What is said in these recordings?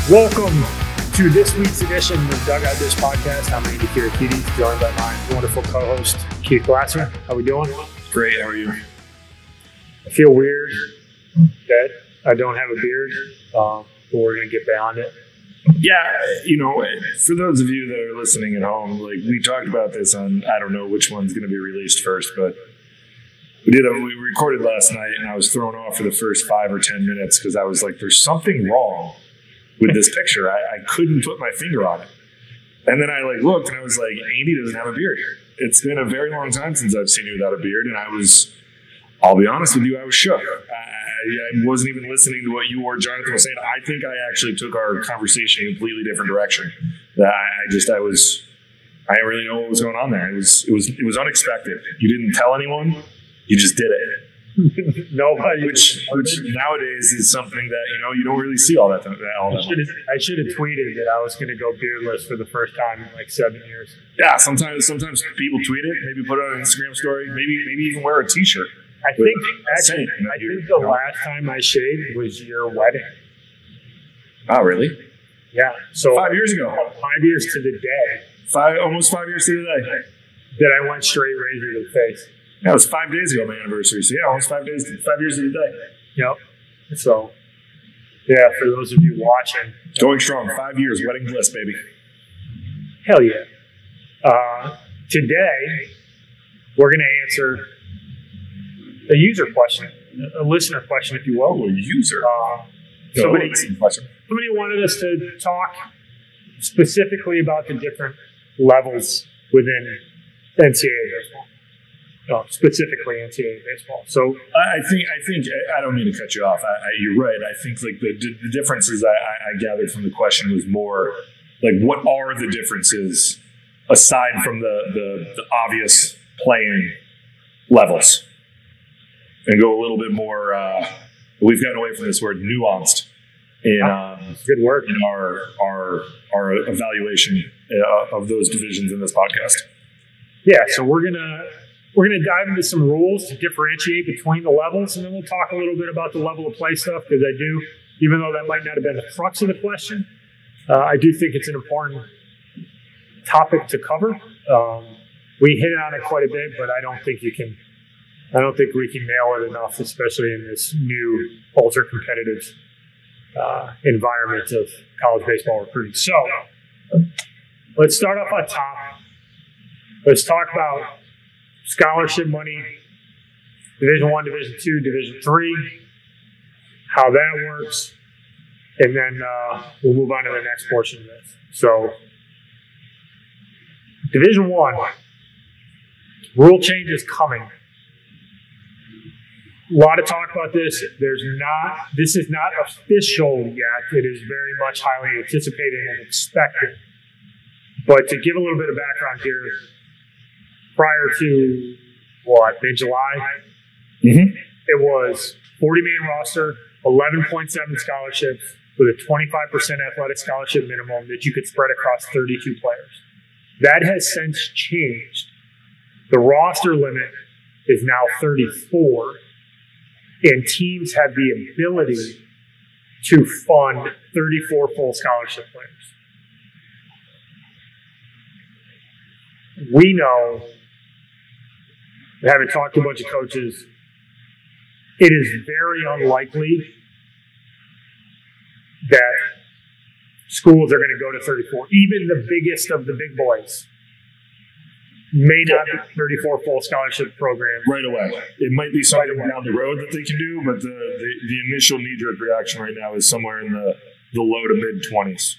Welcome to this week's edition of Dugout Dish Podcast. I'm Andy Kirakidis, joined by my wonderful co-host, Keith Glasser. How we doing? Great, how are you? I feel weird that I don't have a beard, but we're going to get beyond it. Yeah, for those of you that are listening at home, we talked about this on, I don't know which one's going to be released first, but we recorded last night and I was thrown off for the first 5 or 10 minutes because I was like, there's something wrong with this picture. I couldn't put my finger on it. And then I looked and I was like, Andy doesn't have a beard. It's been a very long time since I've seen you without a beard. And I'll be honest with you, I was shook. I wasn't even listening to what you or Jonathan was saying. I think I actually took our conversation in a completely different direction. I didn't really know what was going on there. It was unexpected. You didn't tell anyone. You just did it. Nobody. Which nowadays is something that you don't really see all that time. I should have tweeted that I was going to go beardless for the first time in 7 years. Yeah, sometimes people tweet it. Maybe put it on an Instagram story. Maybe even wear a T-shirt. I think the last time I shaved was your wedding. Oh, really? Yeah. So 5 years ago. 5 years to the day. Almost 5 years to the day. That I went straight razor to the face. That was 5 days ago, my anniversary. So yeah, almost 5 years to the day. Yep. So, yeah, for those of you watching. Going strong. 5 years, wedding bliss, baby. Hell yeah. Today, we're going to answer a user question, a listener question, if you will. A user? Somebody wanted us to talk specifically about the different levels within NCAA baseball. Specifically NCAA baseball. So I think I don't mean to cut you off. You're right. I think the differences I gathered from the question was more what are the differences aside from the obvious playing levels, and go a little bit more. We've gotten away from this word nuanced in good word in our evaluation of those divisions in this podcast. Yeah. So we're gonna dive into some rules to differentiate between the levels, and then we'll talk a little bit about the level of play stuff, because I do, even though that might not have been the crux of the question, I do think it's an important topic to cover. We hit on it quite a bit, but I don't think we can nail it enough, especially in this new ultra competitive environment of college baseball recruiting. So let's start off on top. Let's talk about scholarship money, Division I, Division II, Division III, how that works, and then we'll move on to the next portion of this. So, Division I, rule change is coming. A lot of talk about this. This is not official yet. It is very much highly anticipated and expected. But to give a little bit of background here, prior to, mid-July, It was 40-man roster, 11.7 scholarships with a 25% athletic scholarship minimum that you could spread across 32 players. That has since changed. The roster limit is now 34, and teams have the ability to fund 34 full scholarship players. We know, having talked to a bunch of coaches, it is very unlikely that schools are going to go to 34. Even the biggest of the big boys may not be 34 full scholarship programs right away. It might be something down the road that they can do, but the initial knee-jerk reaction right now is somewhere in the low to mid-20s.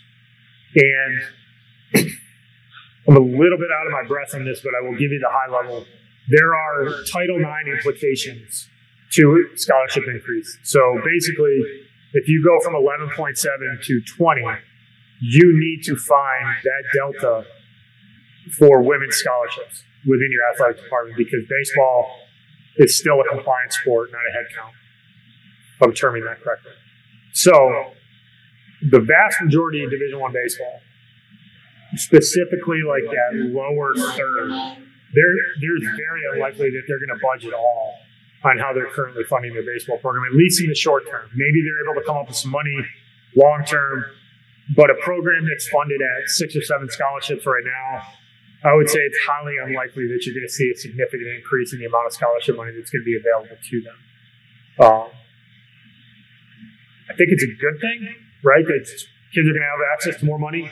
And I'm a little bit out of my breath on this, but I will give you the high level. There are Title IX implications to scholarship increase. So basically, if you go from 11.7 to 20, you need to find that delta for women's scholarships within your athletic department, because baseball is still a compliance sport, not a head count, if I'm terming that correctly. So the vast majority of Division I baseball, specifically like that lower third, there's very unlikely that they're going to budge at all on how they're currently funding their baseball program, at least in the short term. Maybe they're able to come up with some money long term But a program that's funded at 6 or 7 scholarships right now, I would say it's highly unlikely that you're going to see a significant increase in the amount of scholarship money that's going to be available to them. I think it's a good thing, right? That kids are going to have access to more money.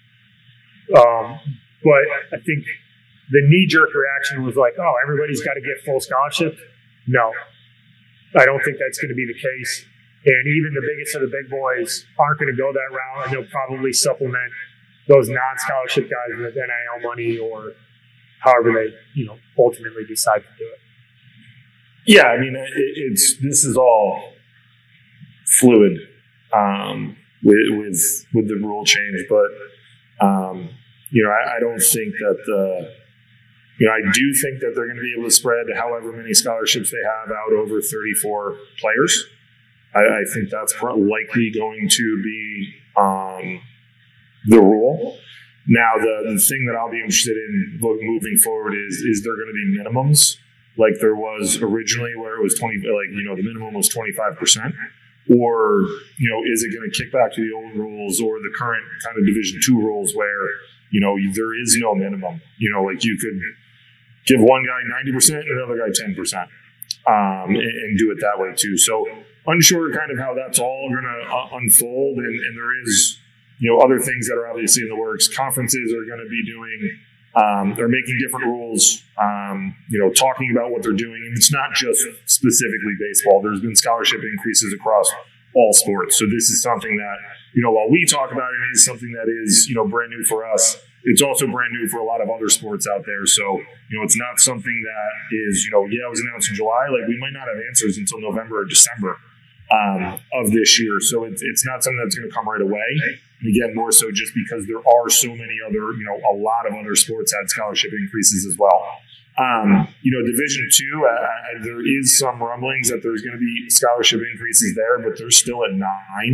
But I think the knee-jerk reaction was like, oh, everybody's got to get full scholarship. No, I don't think that's going to be the case. And even the biggest of the big boys aren't going to go that route, and they'll probably supplement those non-scholarship guys with NIL money or however they, ultimately decide to do it. Yeah, I mean, this is all fluid with the rule change, but I don't think that I do think that they're going to be able to spread however many scholarships they have out over 34 players. I think that's likely going to be the rule. Now, the thing that I'll be interested in moving forward is there going to be minimums like there was originally, where it was the minimum was 25%, or is it going to kick back to the old rules or the current kind of Division II rules where there is no minimum. Like you could give one guy 90% and another guy 10%, and do it that way too. So unsure kind of how that's all going to unfold, and there is other things that are obviously in the works. Conferences are going to be doing, they're making different rules, talking about what they're doing, and it's not just specifically baseball. There's been scholarship increases across all sports. So this is something that, while we talk about it, it is something that is, brand new for us. It's also brand new for a lot of other sports out there. So, it's not something that is, it was announced in July. Like, we might not have answers until November or December of this year. So it's not something that's going to come right away. And again, more so just because there are so many other, a lot of other sports had scholarship increases as well. Division II, there is some rumblings that there's going to be scholarship increases there, but they're still at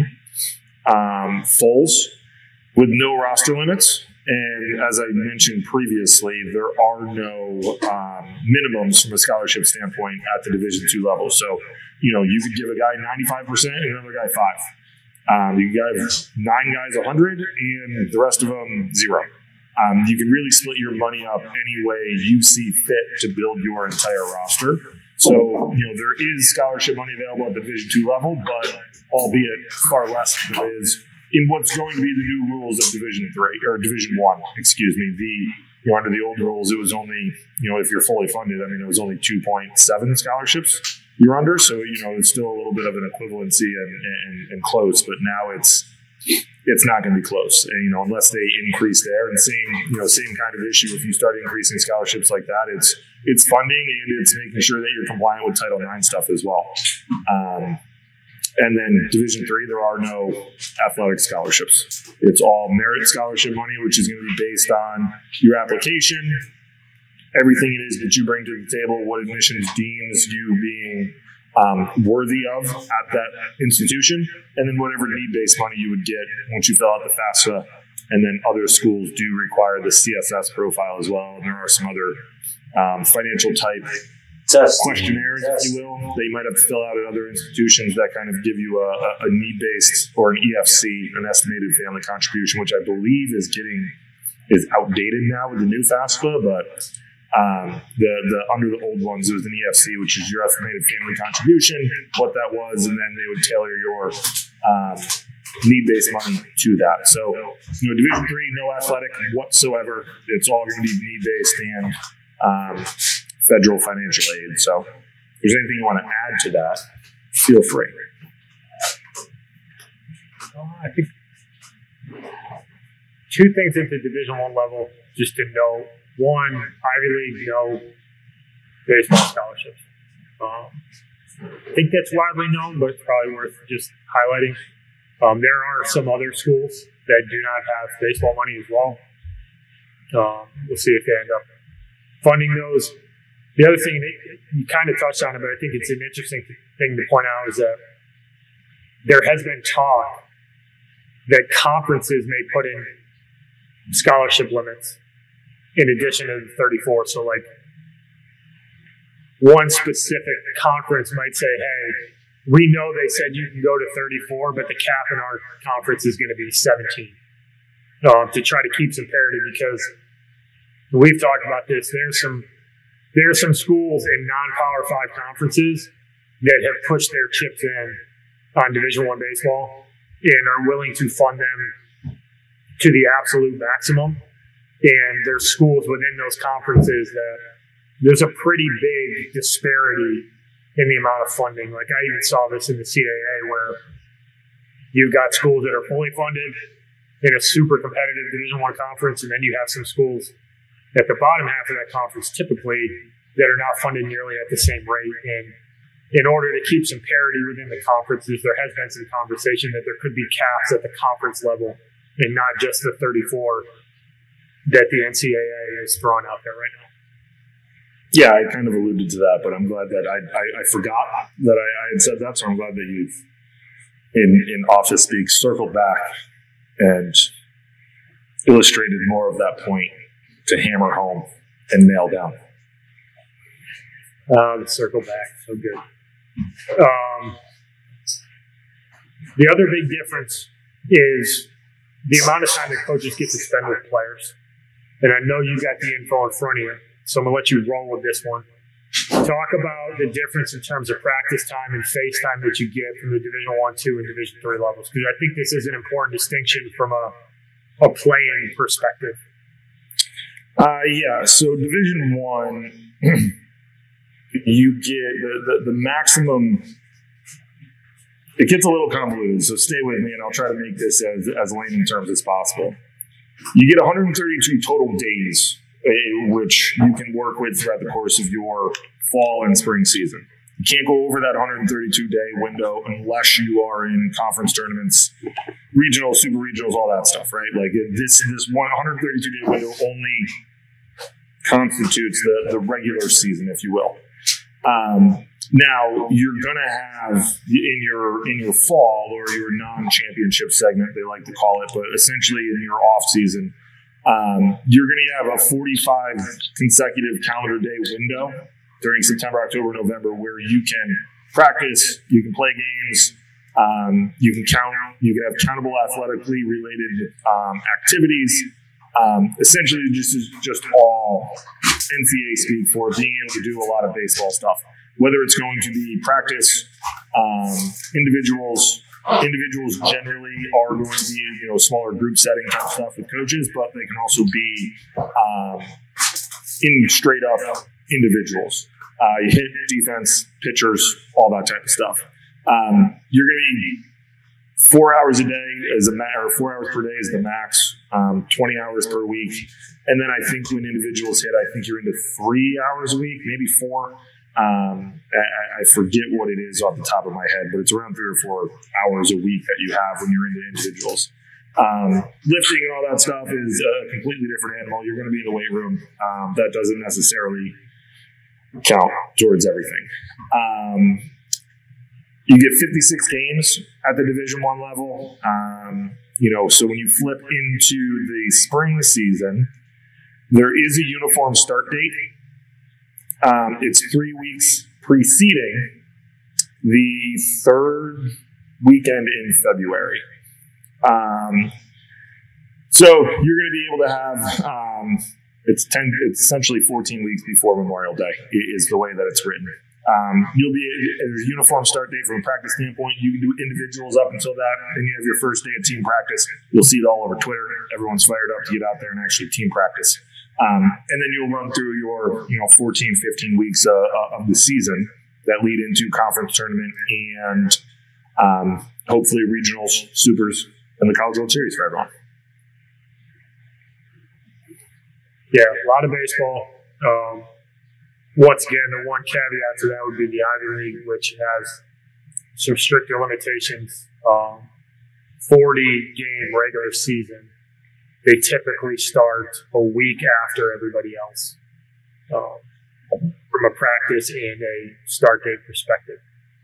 9 fulls with no roster limits. And as I mentioned previously, there are no minimums from a scholarship standpoint at the Division II level. So, you could give a guy 95% and another guy 5. You could give 9 guys 100 and the rest of them 0. You can really split your money up any way you see fit to build your entire roster. So, there is scholarship money available at the Division II level, but albeit far less than there is in what's going to be the new rules of Division I. Excuse me. Under the old rules, it was only, if you're fully funded, it was only 2.7 scholarships you're under. So, it's still a little bit of an equivalency and close, but now it's not going to be close, and unless they increase there. And same kind of issue. If you start increasing scholarships like that, it's funding and it's making sure that you're compliant with Title IX stuff as well. And then Division III, there are no athletic scholarships. It's all merit scholarship money, which is going to be based on your application, everything it is that you bring to the table, what admissions deems you being worthy of at that institution, and then whatever need-based money you would get once you fill out the FAFSA. And then other schools do require the CSS profile as well, and there are some other financial type questionnaires, if you will, that you might have to fill out at other institutions that kind of give you a need-based or an EFC, an estimated family contribution, which I believe is outdated now with the new FAFSA, but the under the old ones, it was an EFC, which is your estimated family contribution, what that was, and then they would tailor your need-based money to that. So, Division III, no athletic whatsoever. It's all going to be need-based and federal financial aid. So, if there's anything you want to add to that, feel free. I think 2 things at the Division I level, just to note. 1, Ivy League, no baseball scholarships. I think that's widely known, but it's probably worth just highlighting. There are some other schools that do not have baseball money as well. We'll see if they end up funding those. The other thing, you kind of touched on it, but I think it's an interesting thing to point out, is that there has been talk that conferences may put in scholarship limits in addition to the 34. So, like, one specific conference might say, hey, we know they said you can go to 34, but the cap in our conference is going to be 17 to try to keep some parity, because we've talked about this. There's some schools in non-Power 5 conferences that have pushed their chips in on Division I baseball and are willing to fund them to the absolute maximum. And there's schools within those conferences that there's a pretty big disparity in the amount of funding. Like, I even saw this in the CAA, where you've got schools that are fully funded in a super competitive Division I conference, and then you have some schools at the bottom half of that conference typically that are not funded nearly at the same rate. And in order to keep some parity within the conferences, there has been some conversation that there could be caps at the conference level and not just the 34 that the NCAA is throwing out there right now. Yeah, I kind of alluded to that, but I'm glad that I forgot that I had said that, so I'm glad that you've, in office speak, circled back and illustrated more of that point to hammer home and nail down. Circle back, so good. The other big difference is the amount of time that coaches get to spend with players. And I know you got the info in front of you, so I'm going to let you roll with this one. Talk about the difference in terms of practice time and face time that you get from the Division I, II, and Division III levels, because I think this is an important distinction from a playing perspective. Yeah, so Division I, you get the maximum. It gets a little convoluted, so stay with me, and I'll try to make this as layman terms as possible. You get 132 total days, which you can work with throughout the course of your fall and spring season. You can't go over that 132-day window unless you are in conference tournaments, regionals, super regionals, all that stuff, right? Like, this 132-day window only constitutes the regular season, if you will. Now, you're going to have in your fall, or your non-championship segment, they like to call it, but essentially in your off season, you're going to have a 45 consecutive calendar day window during September, October, November, where you can practice, you can play games, you can have countable athletically related activities. Essentially, just all NCAA speak for being able to do a lot of baseball stuff. Whether it's going to be practice, individuals generally are going to be smaller group setting type stuff with coaches, but they can also be in straight up individuals. You hit defense, pitchers, all that type of stuff. You're going to be 4 hours a day or 4 hours per day is the max, 20 hours per week. And then I think when individuals hit, I think you're into 3 hours a week, maybe 4. I forget what it is off the top of my head, but it's around 3 or 4 hours a week that you have when you're into individuals. Lifting and all that stuff is a completely different animal. You're going to be in the weight room. That doesn't necessarily count towards everything. You get 56 games at the Division I level. So when you flip into the spring season, there is a uniform start date. It's 3 weeks preceding the third weekend in February. So you're going to be able to have it's essentially 14 weeks before Memorial Day is the way that it's written. You'll be there's a uniform start date from a practice standpoint. You can do individuals up until that, then you have your first day of team practice. You'll see it all over Twitter. Everyone's fired up to get out there and actually team practice. And then you'll run through your 14, 15 weeks of the season that lead into conference tournament and hopefully regionals, supers, and the College World Series for everyone. Yeah, a lot of baseball. Once again, the one caveat to that would be the Ivy League, which has some stricter limitations. 40-game regular season. They typically start a week after everybody else from a practice and a start date perspective.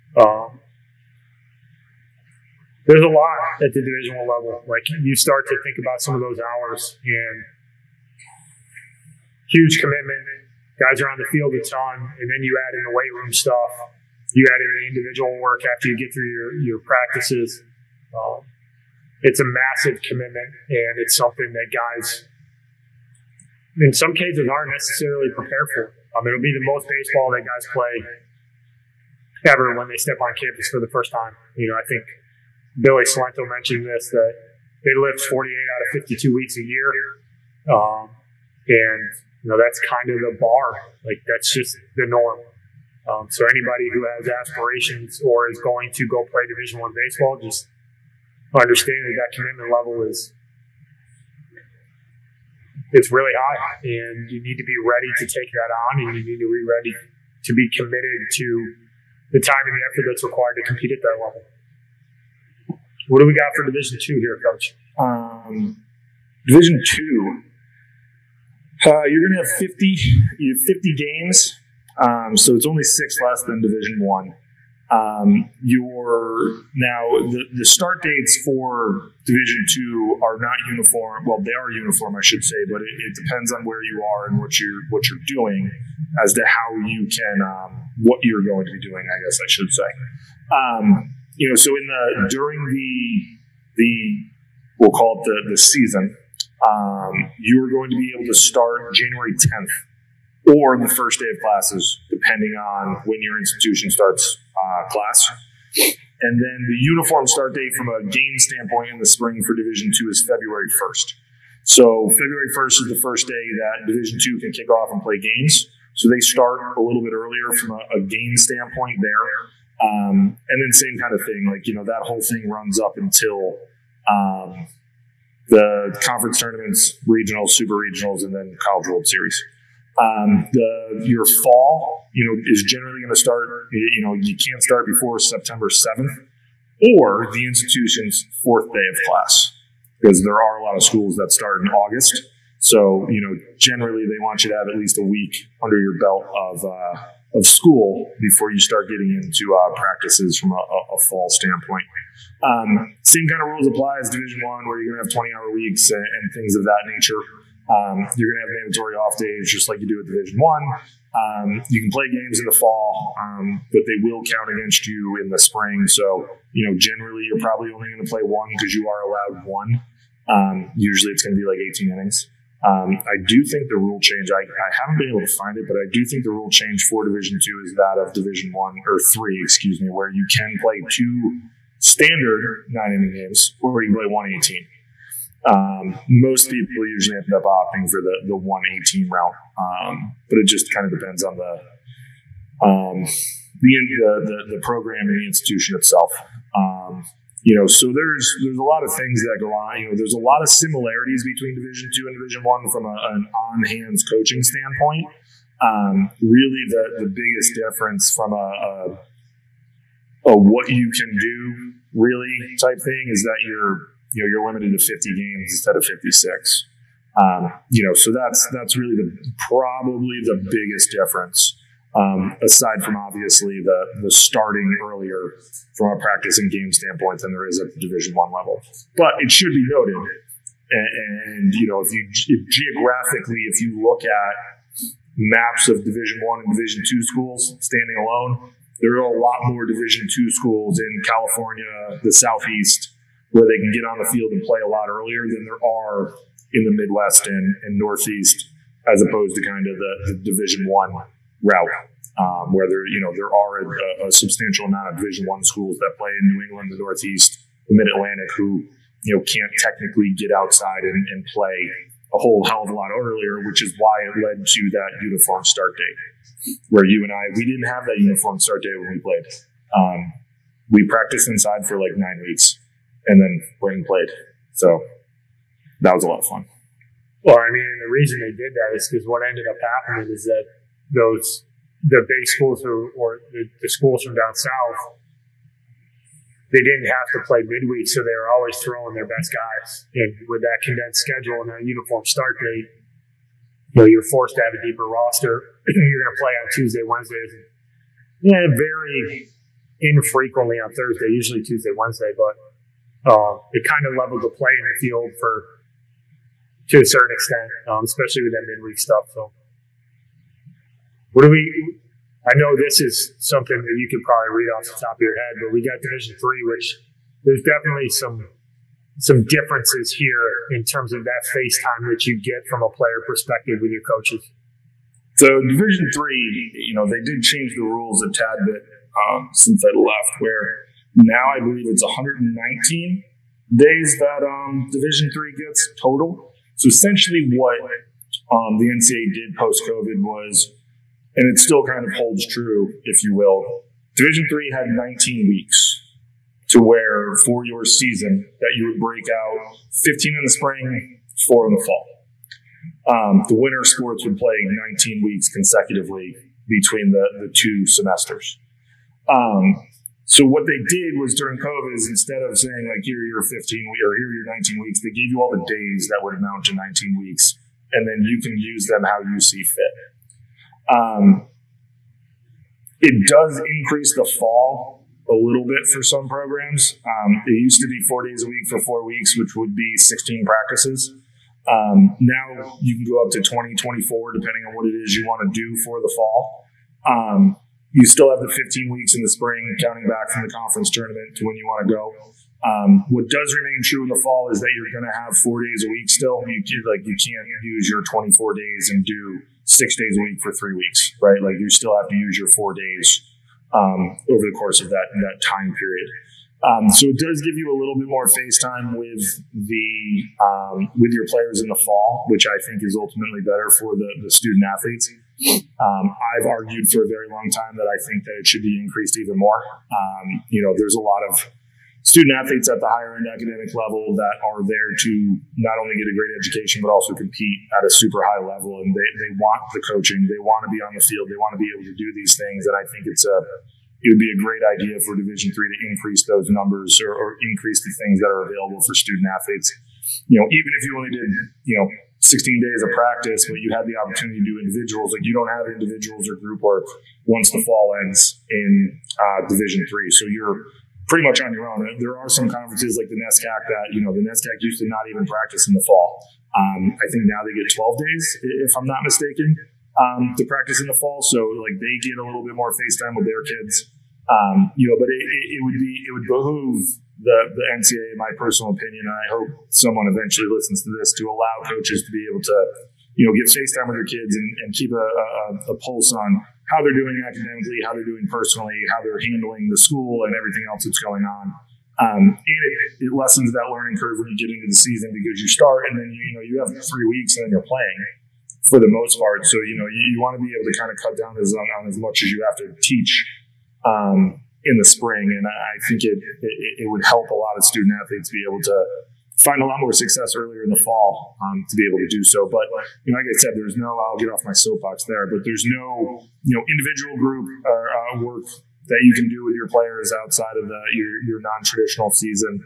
There's a lot at the Division I level. Like, you start to think about some of those hours and huge commitment. Guys are on the field a ton, and then you add in the weight room stuff. You add in the individual work after you get through your practices. It's a massive commitment, and it's something that guys, in some cases, aren't necessarily prepared for. It'll be the most baseball that guys play ever when they step on campus for the first time. I think Billy Salento mentioned this, that they lift 48 out of 52 weeks a year. And that's kind of the bar. Like, that's just the norm. So anybody who has aspirations or is going to go play Division I baseball, just understand that commitment level it's really high, and you need to be ready to take that on, and you need to be ready to be committed to the time and the effort that's required to compete at that level. What do we got for Division II here, Coach? Division II, you're going to have 50 games, so it's only 6 less than Division I. The start dates for Division II are not uniform. Well, they are uniform, I should say, but it depends on where you are and what you're doing as to how you can what you're going to be doing, I guess I should say. So during the we'll call it the season, you are going to be able to start January 10th or the first day of classes, depending on when your institution starts class. And then the uniform start date from a game standpoint in the spring for Division II is February 1st. So February 1st is the first day that Division II can kick off and play games. So they start a little bit earlier from a game standpoint there. And then same kind of thing, that whole thing runs up until the conference tournaments, regionals, super regionals, and then College World Series. Your fall, is generally going to start, you can't start before September 7th or the institution's 4th day of class, because there are a lot of schools that start in August. So, generally they want you to have at least a week under your belt of school before you start getting into practices from a fall standpoint. Same kind of rules apply as Division I, where you're going to have 20-hour weeks and things of that nature. You're going to have mandatory off days just like you do at Division I. You can play games in the fall, but they will count against you in the spring. So, generally you're probably only going to play one because you are allowed one. Usually it's going to be like 18 innings. I do think the rule change, I haven't been able to find it, but I do think the rule change for Division II is that of Division I, or 3, where you can play 2 standard 9-inning games, or you can play 118. Most people usually end up opting for the 118 route, but it just kind of depends on the program and the institution itself. So there's a lot of things that go on. There's a lot of similarities between Division II and Division I from an on-hands coaching standpoint. Really, the biggest difference from a what you can do really type thing is that you're limited to 50 games instead of 56. So that's really probably the biggest difference. Aside from obviously the starting earlier from a practice and game standpoint than there is at the Division I level. But it should be noted, and geographically, if you look at maps of Division I and Division II schools standing alone, there are a lot more Division II schools in California, the Southeast, where they can get on the field and play a lot earlier than there are in the Midwest and Northeast, as opposed to kind of the Division I route, where there are a substantial amount of Division I schools that play in New England, the Northeast, the Mid-Atlantic, who can't technically get outside and play a whole hell of a lot earlier, which is why it led to that uniform start date, where you and we didn't have that uniform start date when we played. We practiced inside for like 9 weeks and then went and played. So that was a lot of fun. Well, the reason they did that is because what ended up happening is that the big schools or the schools from down south, they didn't have to play midweek, so they were always throwing their best guys. And with that condensed schedule and that uniform start date, you're forced to have a deeper roster. You're going to play on Tuesday, Wednesdays, very infrequently on Thursday, usually Tuesday, Wednesday, but it kind of leveled the playing field to a certain extent, especially with that midweek stuff. So, I know this is something that you could probably read off the top of your head, but we got Division III, which there's definitely some differences here in terms of that face time that you get from a player perspective with your coaches. So Division III, they did change the rules a tad bit since I left, where now I believe it's 119 days that Division III gets total. So essentially what the NCAA did post-COVID was, and it still kind of holds true, if you will, Division III had 19 weeks to where for your season that you would break out 15 in the spring, 4 in the fall. The winter sports would play 19 weeks consecutively between the two semesters. So what they did was during COVID is instead of saying like, here are your 15 or here are your 19 weeks, they gave you all the days that would amount to 19 weeks, and then you can use them how you see fit. It does increase the fall a little bit for some programs. It used to be 4 days a week for 4 weeks, which would be 16 practices. Now you can go up to 20, 24, depending on what it is you want to do for the fall. You still have the 15 weeks in the spring, counting back from the conference tournament to when you want to go. What does remain true in the fall is that you're going to have 4 days a week still. You can't use your 24 days and do 6 days a week for 3 weeks, right? Like you still have to use your 4 days over the course of that time period. So it does give you a little bit more face time with your players in the fall, which I think is ultimately better for the student athletes. I've argued for a very long time that I think that it should be increased even more. There's a lot of student athletes at the higher end academic level that are there to not only get a great education, but also compete at a super high level. And they want the coaching, they want to be on the field, they want to be able to do these things. And I think it would be a great idea for Division III to increase those numbers or increase the things that are available for student athletes. Even if you only did, 16 days of practice, but you had the opportunity to do individuals, like you don't have individuals or group work once the fall ends in Division III. So you're pretty much on your own. There are some conferences like the NESCAC that, the NESCAC used to not even practice in the fall. I think now they get 12 days, if I'm not mistaken, to practice in the fall. So like they get a little bit more face time with their kids. But it would behoove the NCAA, in my personal opinion, and I hope someone eventually listens to this, to allow coaches to be able to, give face time with their kids and keep a pulse on how they're doing academically, how they're doing personally, how they're handling the school and everything else that's going on. And it lessens that learning curve when you get into the season, because you start and then you have 3 weeks and then you're playing for the most part. So you want to be able to kind of cut down on as much as you have to teach in the spring, and I think it would help a lot of student athletes be able to find a lot more success earlier in the fall to be able to do so. But like I said, I'll get off my soapbox there, but there's no individual group or work that you can do with your players outside of your non-traditional season.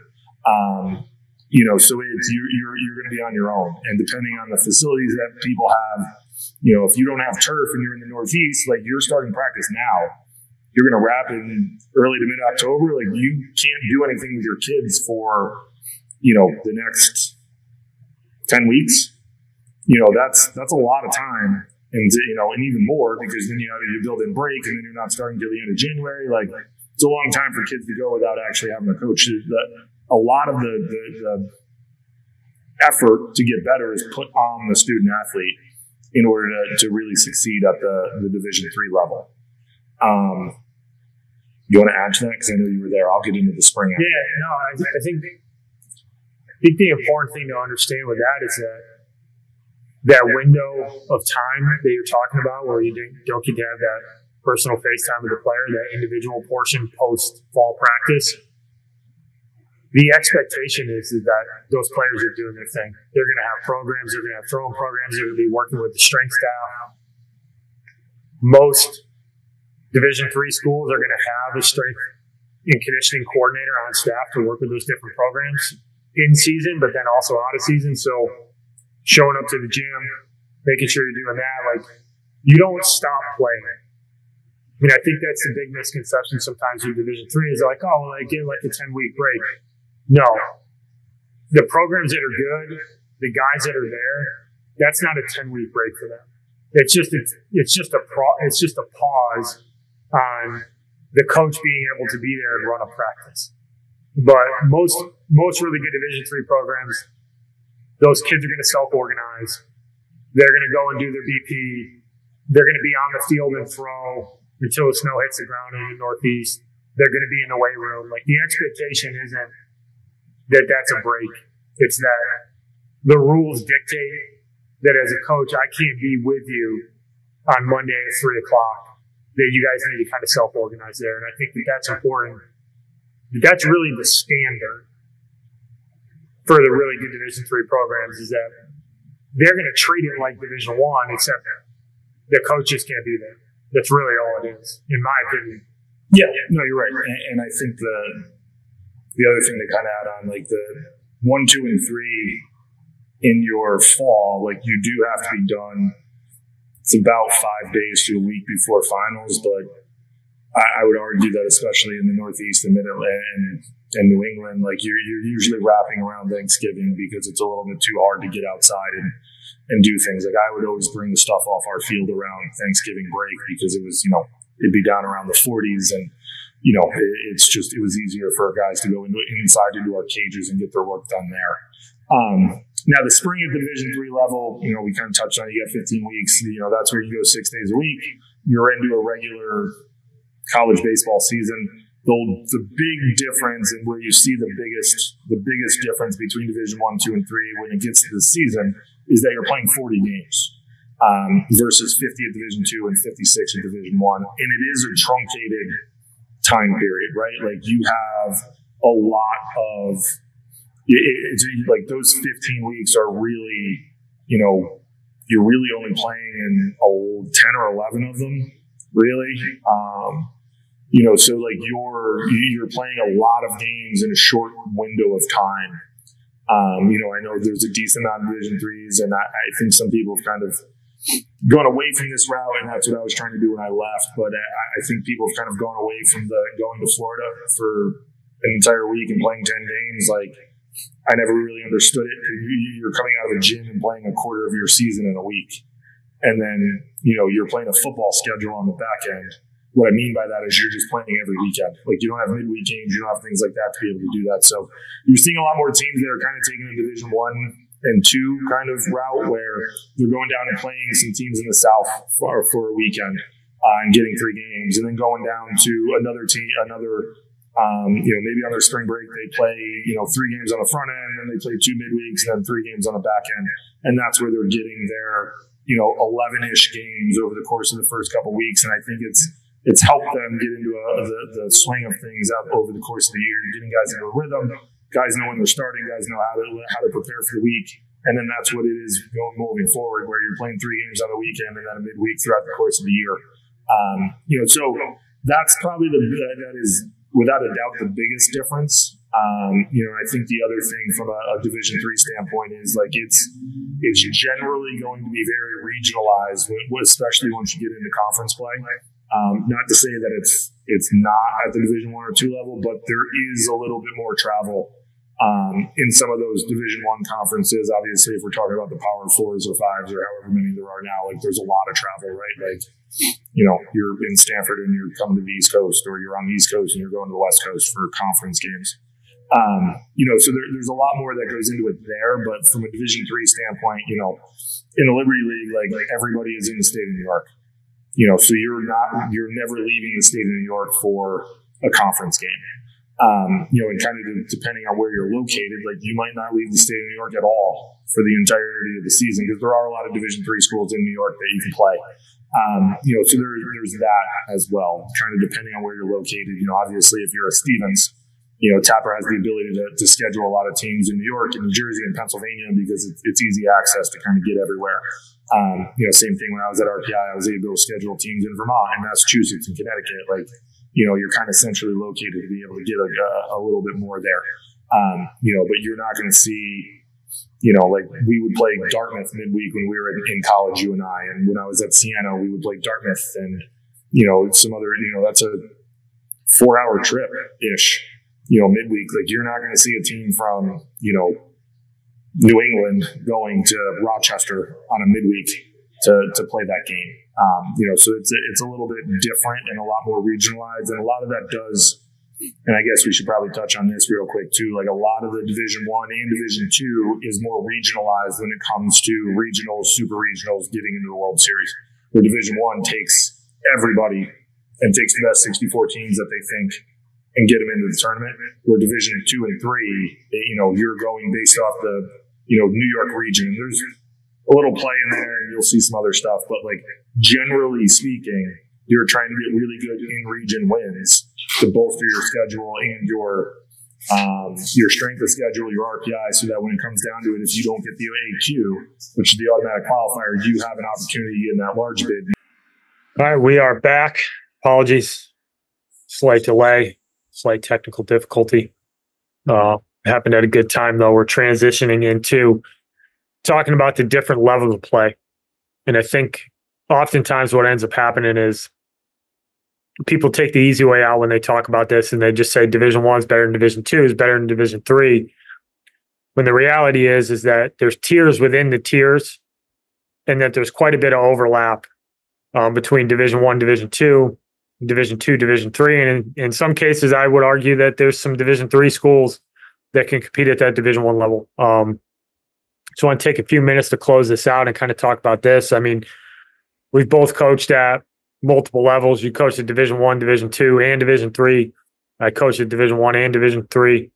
So you're going to be on your own, and depending on the facilities that people have, if you don't have turf and you're in the Northeast, like you're starting practice now. You're going to wrap in early to mid-October. Like you can't do anything with your kids for, the next 10 weeks. That's a lot of time, and and even more because then you build in break, and then you're not starting till the end of January. Like it's a long time for kids to go without actually having a coach. A lot of the effort to get better is put on the student athlete in order to really succeed at the Division III level. You want to add to that? Because I know you were there. I'll get into the spring. Yeah, no, I think the important thing to understand with that is that window of time that you're talking about where you don't get to have that personal face time with the player, that individual portion post-fall practice. The expectation is that those players are doing their thing. They're going to have programs. They're going to have throwing programs. They're going to be working with the strength staff. Most Division III schools are going to have a strength and conditioning coordinator on staff to work with those different programs in season, but then also out of season. So showing up to the gym, making sure you're doing that, like you don't stop playing. I think that's the big misconception sometimes with Division III is like, oh, well, I get like a 10-week break. No. The programs that are good, the guys that are there, that's not a 10-week break for them. It's just a pause on the coach being able to be there and run a practice. But most really good Division III programs, those kids are going to self-organize. They're going to go and do their BP. They're going to be on the field and throw until the snow hits the ground in the Northeast. They're going to be in the weight room. Like, the expectation isn't that that's a break. It's that the rules dictate that as a coach, I can't be with you on Monday at 3 o'clock, that you guys need to kind of self-organize there. And I think that that's important. That's really the standard for the really good Division III programs, is that they're going to treat it like Division I, except the coaches can't be there. That's really all it is, in my opinion. Yeah, no, you're right. And I think the other thing to kind of add on, like the 1, 2, and 3 in your fall, like you do have to be done. It's about 5 days to a week before finals, but I would argue that especially in the Northeast and Mid-Atlantic and New England, like you're usually wrapping around Thanksgiving because it's a little bit too hard to get outside and do things. Like, I would always bring the stuff off our field around Thanksgiving break because it was, it'd be down around the 40s, and it was easier for guys to go inside into our cages and get their work done there. Now, the spring at the Division III level, we kind of touched on it. You got 15 weeks. That's where you go 6 days a week. You're into a regular college baseball season. The big difference, and where you see the biggest difference between Division I, 2, and 3 when it gets to the season, is that you're playing 40 games versus 50 at Division II and 56 at Division I. And it is a truncated time period, right? Like, you have a lot of it's like those 15 weeks are really, you're really only playing in 10 or 11 of them, really. So like you're playing a lot of games in a short window of time. I know there's a decent amount of Division IIIs, and I think some people have kind of gone away from this route, and that's what I was trying to do when I left. But I think people have kind of gone away from going to Florida for an entire week and playing 10 games. Like, I never really understood it. You're coming out of a gym and playing a quarter of your season in a week. And then, you're playing a football schedule on the back end. What I mean by that is you're just playing every weekend. Like, you don't have midweek games. You don't have things like that to be able to do that. So you're seeing a lot more teams that are kind of taking a Division I and II kind of route, where they're going down and playing some teams in the South for a weekend and getting 3 games, and then going down to another team, maybe on their spring break, they play, 3 games on the front end, and they play 2 midweeks, and then 3 games on the back end. And that's where they're getting their, 11-ish games over the course of the first couple weeks. And I think it's helped them get into the swing of things out over the course of the year. You're getting guys into a rhythm. Guys know when they're starting. Guys know how to prepare for the week. And then that's what it is moving forward, where you're playing 3 games on the weekend and then a midweek throughout the course of the year. So that's probably that is without a doubt the biggest difference. I think the other thing from a Division III standpoint is, like, it's generally going to be very regionalized, especially once you get into conference play. Not to say that it's not at the Division I or II level, but there is a little bit more travel in some of those Division I conferences. Obviously, if we're talking about the Power 4s or 5s or however many there are now, like, there's a lot of travel, right? Like, you're in Stanford and you're coming to the East Coast, or you're on the East Coast and you're going to the West Coast for conference games. So there's a lot more that goes into it there. But from a Division III standpoint, in the Liberty League, like everybody is in the state of New York. So you're never leaving the state of New York for a conference game. And kind of depending on where you're located, like, you might not leave the state of New York at all for the entirety of the season, because there are a lot of Division III schools in New York that you can play. So there's that as well, kind of depending on where you're located. Obviously, if you're a Stevens, Tapper has the ability to schedule a lot of teams in New York and New Jersey and Pennsylvania, because it's easy access to kind of get everywhere. Same thing when I was at RPI, I was able to schedule teams in Vermont and Massachusetts and Connecticut. Like, you're kind of centrally located to be able to get a little bit more there. But you're not going to see, like, we would play Dartmouth midweek when we were in college, you and I, and when I was at Siena, we would play Dartmouth and, some other, that's a 4-hour trip-ish, midweek. Like, you're not going to see a team from, New England going to Rochester on a midweek to play that game. So it's a little bit different and a lot more regionalized, and a lot of that does. And I guess we should probably touch on this real quick too. Like a lot of the Division I and Division II is more regionalized when it comes to regionals, super regionals, getting into the World Series. Where Division I takes everybody and takes the best 64 teams that they think and get them into the tournament. Where Division II and III, you're going based off the New York region. There's a little play in there, and you'll see some other stuff. But like generally speaking, you're trying to get really good in-region wins to bolster your schedule and your strength of schedule, your RPI, so that when it comes down to it, if you don't get the AQ, which is the automatic qualifier, you have an opportunity in that large bid. All right, we are back. Apologies. Slight delay, slight technical difficulty. Happened at a good time, though. We're transitioning into talking about the different levels of play. And I think oftentimes what ends up happening is people take the easy way out when they talk about this, and they just say Division I is better than Division II, is better than Division III. When the reality is that there's tiers within the tiers, and that there's quite a bit of overlap between Division I, Division II, Division II, Division III. And in some cases, I would argue that there's some Division III schools that can compete at that Division I level. So I want to take a few minutes to close this out and kind of talk about this. I mean, we've both coached at multiple levels. You coached at Division I, Division II, and Division III. I coached at Division I and Division III.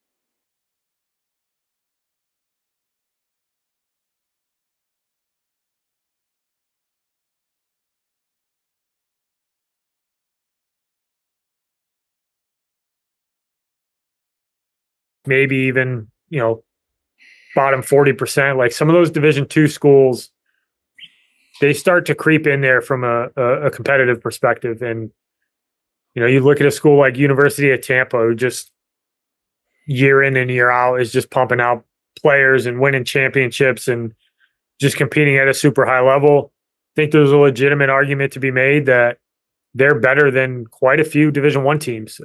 Maybe even, bottom 40%. Like some of those Division II schools, they start to creep in there from a competitive perspective. And, you look at a school like University of Tampa, who just year in and year out is just pumping out players and winning championships and just competing at a super high level. I think there's a legitimate argument to be made that they're better than quite a few Division I teams.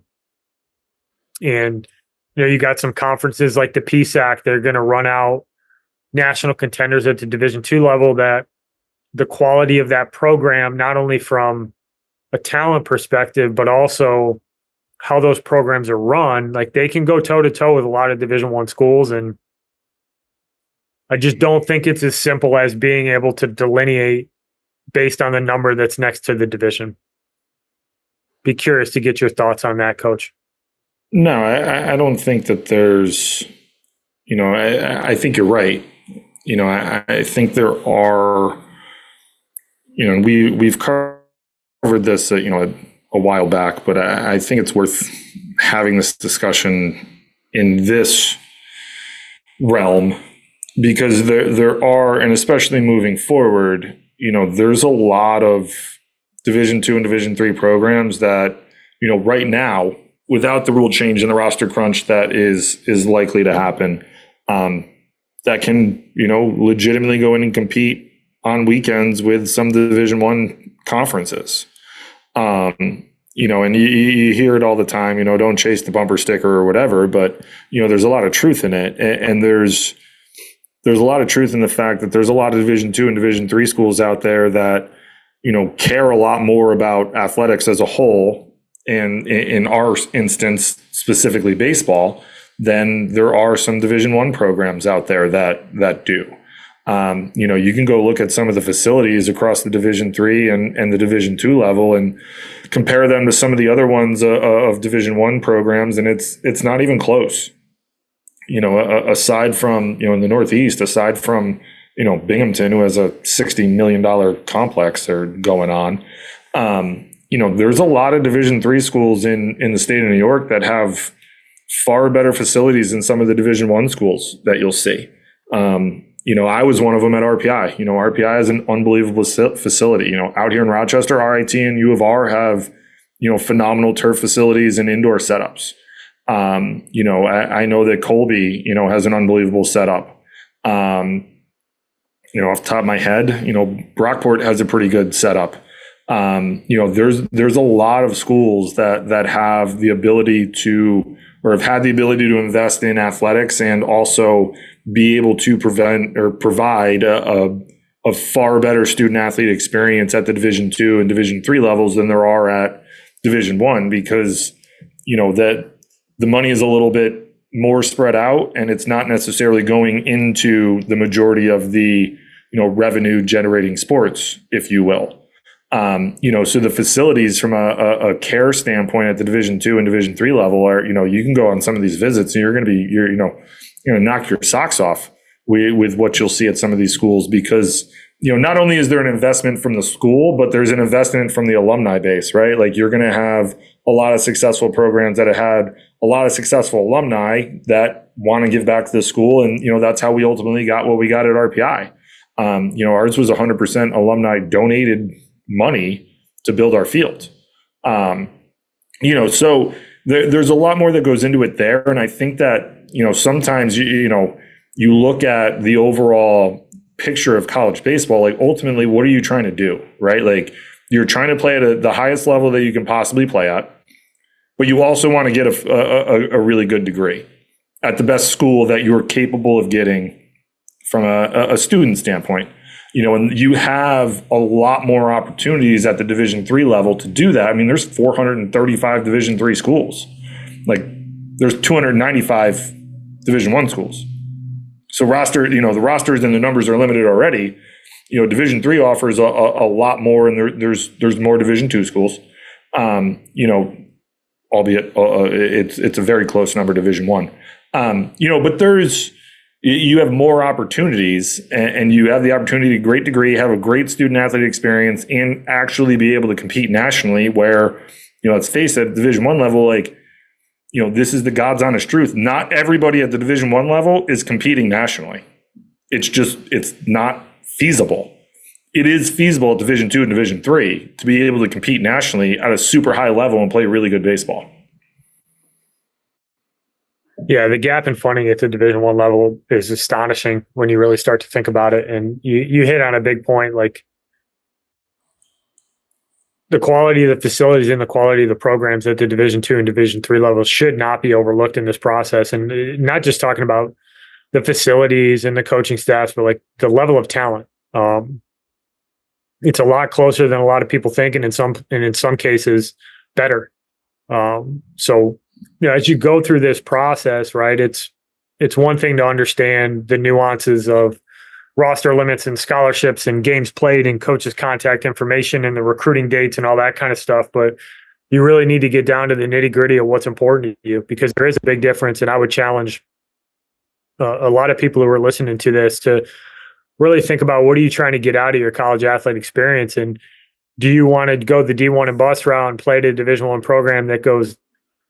And, you got some conferences like the PSAC, they're going to run out national contenders at the Division II level that the quality of that program, not only from a talent perspective, but also how those programs are run, like they can go toe to toe with a lot of Division I schools. And I just don't think it's as simple as being able to delineate based on the number that's next to the division. Be curious to get your thoughts on that, Coach. No, I don't think that there's, I think you're right. I think there are, we've covered this, a while back, but I think it's worth having this discussion in this realm because there are, and especially moving forward, there's a lot of Division II and Division III programs that, right now, without the rule change and the roster crunch that is likely to happen, that can, legitimately go in and compete on weekends with some Division I conferences. And you hear it all the time, don't chase the bumper sticker or whatever, but, there's a lot of truth in it. And there's a lot of truth in the fact that there's a lot of Division II and Division III schools out there that, care a lot more about athletics as a whole, and in our instance, specifically baseball, then there are some Division I programs out there that do. You can go look at some of the facilities across the Division III and the Division II level and compare them to some of the other ones of Division I programs, and it's not even close. Aside from, in the Northeast, aside from, Binghamton, who has a $60 million complex they're going on, there's a lot of Division III schools in the state of New York that have far better facilities than some of the Division I schools that you'll see. I was one of them at RPI. RPI is an unbelievable facility. Out here in Rochester, RIT and U of R have, phenomenal turf facilities and indoor setups. I know that Colby, has an unbelievable setup. Off the top of my head, Brockport has a pretty good setup. There's a lot of schools that have the ability to, or have had the ability to invest in athletics and also be able to provide a a far better student athlete experience at the Division II and Division III levels than there are at Division I, because that the money is a little bit more spread out, and it's not necessarily going into the majority of the revenue generating sports, if you will. So the facilities from a care standpoint at the Division II and Division III level are, you can go on some of these visits and you're going to knock your socks off with what you'll see at some of these schools, because not only is there an investment from the school, but there's an investment from the alumni base, right? Like, you're going to have a lot of successful programs that have had a lot of successful alumni that want to give back to the school. And, that's how we ultimately got what we got at RPI. Ours was 100% alumni donated money to build our field. So there's a lot more that goes into it there. And I think that, sometimes, you look at the overall picture of college baseball, like, ultimately, what are you trying to do, right? Like, you're trying to play at the highest level that you can possibly play at, but you also want to get a really good degree at the best school that you're capable of getting from a student standpoint. And you have a lot more opportunities at the Division III level to do that. I mean, there's 435 Division III schools. Like, there's 295 Division I schools. So the rosters and the numbers are limited already. Division III offers a lot more, and there's more Division II schools. Albeit it's a very close number, Division I. But you have more opportunities, and you have the opportunity to great degree, have a great student athlete experience, and actually be able to compete nationally, where, let's face it, Division I level, like, this is the God's honest truth. Not everybody at the Division I level is competing nationally. It's not feasible. It is feasible at Division II and Division III to be able to compete nationally at a super high level and play really good baseball. Yeah, the gap in funding at the Division I level is astonishing when you really start to think about it. And you hit on a big point, like, the quality of the facilities and the quality of the programs at the Division II and Division III levels should not be overlooked in this process. And not just talking about the facilities and the coaching staffs, but like the level of talent. It's a lot closer than a lot of people think, and in some cases better. So as you go through this process, right, it's one thing to understand the nuances of roster limits and scholarships and games played and coaches' contact information and the recruiting dates and all that kind of stuff. But you really need to get down to the nitty gritty of what's important to you, because there is a big difference. And I would challenge a lot of people who are listening to this to really think about, what are you trying to get out of your college athlete experience? And do you want to go the D1 and bust route and play at a Division I program that goes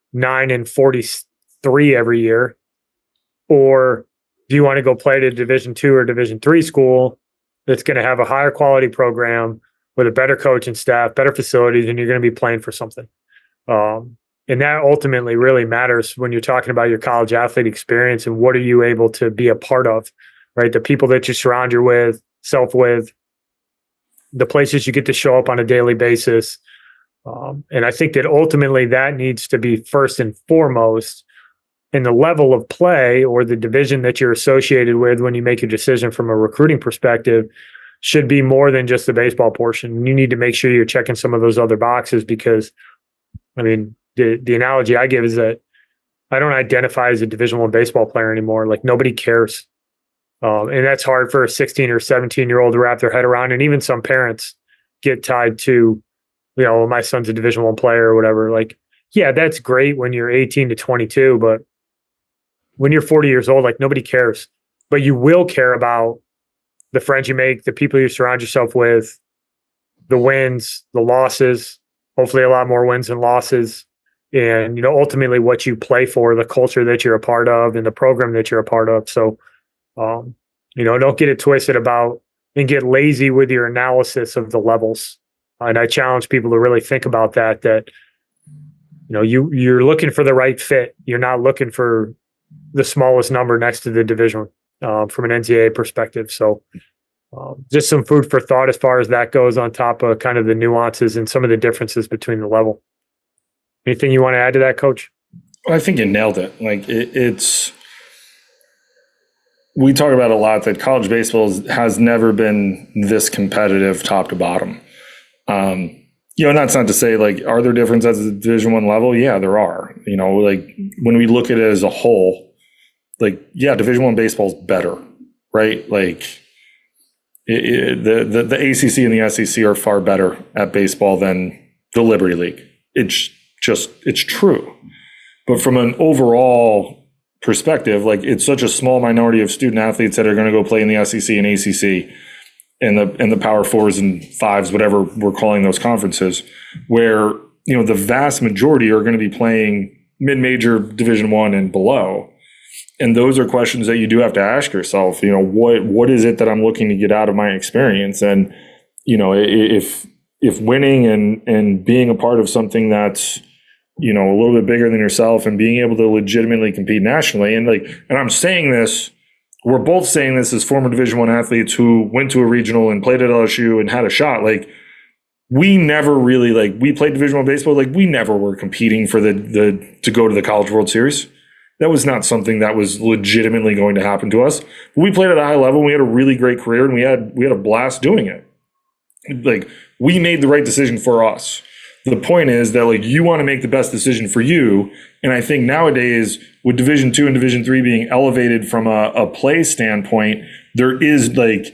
9-43 every year? Or do you want to go play at a Division II or Division III school that's going to have a higher quality program with a better coaching staff, better facilities, and you're going to be playing for something? And that ultimately really matters when you're talking about your college athlete experience and what are you able to be a part of, right? The people that you surround yourself with, the places you get to show up on a daily basis. And I think that ultimately that needs to be first and foremost in the level of play, or the division that you're associated with when you make a decision from a recruiting perspective, should be more than just the baseball portion. You need to make sure you're checking some of those other boxes, because, I mean, the analogy I give is that I don't identify as a Division I baseball player anymore. Like, nobody cares. And that's hard for a 16 or 17-year-old to wrap their head around. And even some parents get tied to, my son's a Division I player or whatever. Like, yeah, that's great when you're 18 to 22, but when you're 40 years old, like, nobody cares. But you will care about the friends you make, the people you surround yourself with, the wins, the losses, hopefully a lot more wins than losses. And, ultimately what you play for, the culture that you're a part of and the program that you're a part of. So, don't get it twisted about and get lazy with your analysis of the levels. And I challenge people to really think about that you're looking for the right fit. You're not looking for the smallest number next to the division from an NCAA perspective. So just some food for thought as far as that goes, on top of kind of the nuances and some of the differences between the level. Anything you want to add to that, Coach? I think you nailed it. Like, it's we talk about a lot that college baseball has never been this competitive top to bottom. That's not to say like, are there differences at the Division I level? Yeah, there are. Like when we look at it as a whole, like, yeah, Division I baseball is better, right? Like the ACC and the SEC are far better at baseball than the Liberty League. It's true. But from an overall perspective, like it's such a small minority of student athletes that are going to go play in the SEC and ACC and the Power Fours and Fives, whatever we're calling those conferences, where the vast majority are going to be playing mid-major Division I and below. And those are questions that you do have to ask yourself. What is it that I'm looking to get out of my experience? And if winning and being a part of something that's a little bit bigger than yourself and being able to legitimately compete nationally, and I'm saying this. We're both saying this as former Division I athletes who went to a regional and played at LSU and had a shot. Like we never really we played Division I baseball. Like we never were competing for to go to the College World Series. That was not something that was legitimately going to happen to us. But we played at a high level. And we had a really great career, and we had a blast doing it. Like we made the right decision for us. The point is that you want to make the best decision for you. And I think nowadays with Division II and Division III being elevated from a play standpoint, there's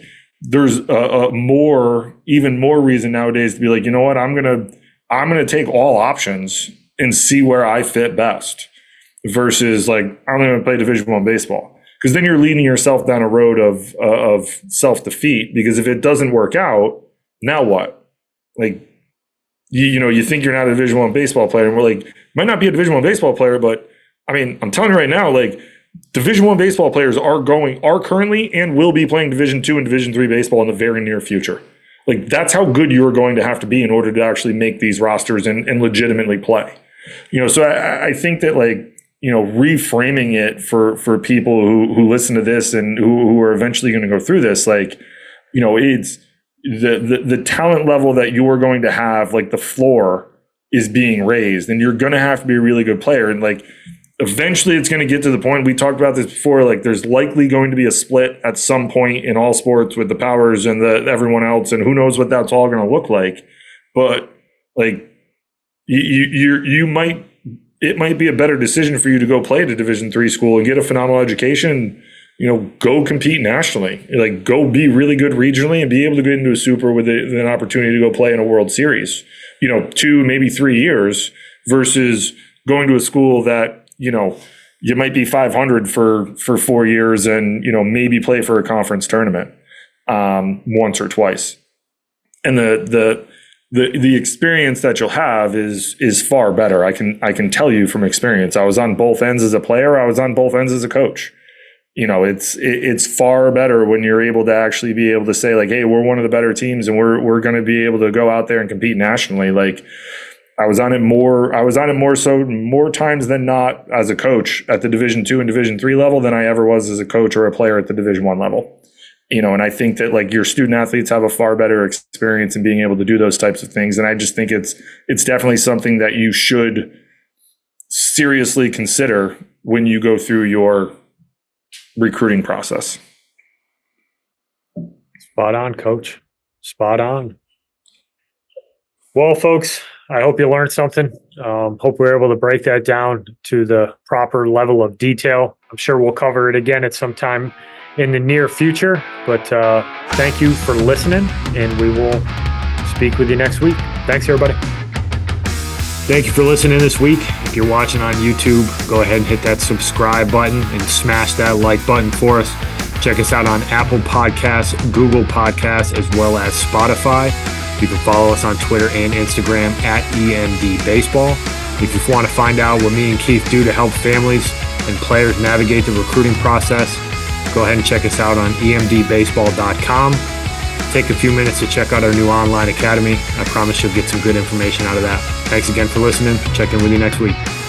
even more reason nowadays to be like, you know what, I'm gonna take all options and see where I fit best versus I'm going to play Division I baseball. Because then you're leading yourself down a road of self-defeat, because if it doesn't work out, now what? You think you're not a Division I baseball player, and we're might not be a Division I baseball player, but I mean, I'm telling you right now, Division I baseball players are currently and will be playing Division II and Division III baseball in the very near future. That's how good you're going to have to be in order to actually make these rosters and legitimately play. So I think that reframing it for people who listen to this and who are eventually going to go through this, it's the talent level that you're going to have, the floor is being raised, and you're going to have to be a really good player. And eventually it's going to get to the point, we talked about this before, there's likely going to be a split at some point in all sports with the Powers and everyone else, and who knows what that's all going to look like. But it might be a better decision for you to go play at a Division III school and get a phenomenal education, go compete nationally, go be really good regionally and be able to get into a super with an opportunity to go play in a World Series, 2, maybe 3 years, versus going to a school that, you might be 500 for 4 years and, maybe play for a conference tournament once or twice. And the experience that you'll have is far better. I can tell you from experience. I was on both ends as a player. I was on both ends as a coach. It's far better when you're able to actually be able to say hey, we're one of the better teams and we're going to be able to go out there and compete nationally. I was on it more times than not as a coach at the Division II and Division III level than I ever was as a coach or a player at the Division I level. And I think that your student athletes have a far better experience in being able to do those types of things. And I just think it's definitely something that you should seriously consider when you go through your recruiting process. Spot on, Coach. Spot on. Well, folks, I hope you learned something. Hope we're able to break that down to the proper level of detail. I'm sure we'll cover it again at some time in the near future, but thank you for listening, and we will speak with you next week. Thanks, everybody. Thank you for listening this week. If you're watching on YouTube, go ahead and hit that subscribe button and smash that like button for us. Check us out on Apple Podcasts, Google Podcasts, as well as Spotify. You can follow us on Twitter and Instagram at EMD Baseball. If you want to find out what me and Keith do to help families and players navigate the recruiting process, go ahead and check us out on emdbaseball.com. Take a few minutes to check out our new online academy. I promise you'll get some good information out of that. Thanks again for listening. Check in with you next week.